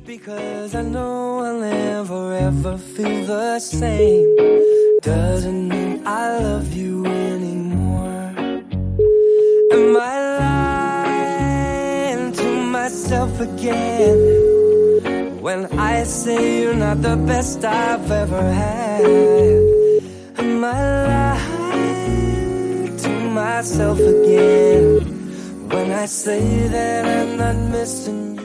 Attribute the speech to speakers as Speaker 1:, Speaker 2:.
Speaker 1: Because I know I'll never ever feel the same. Doesn't mean I love you anymore. Am I lying to myself again when I say you're not the best I've ever had? Am I lying to myself again when I say that I'm not missing you?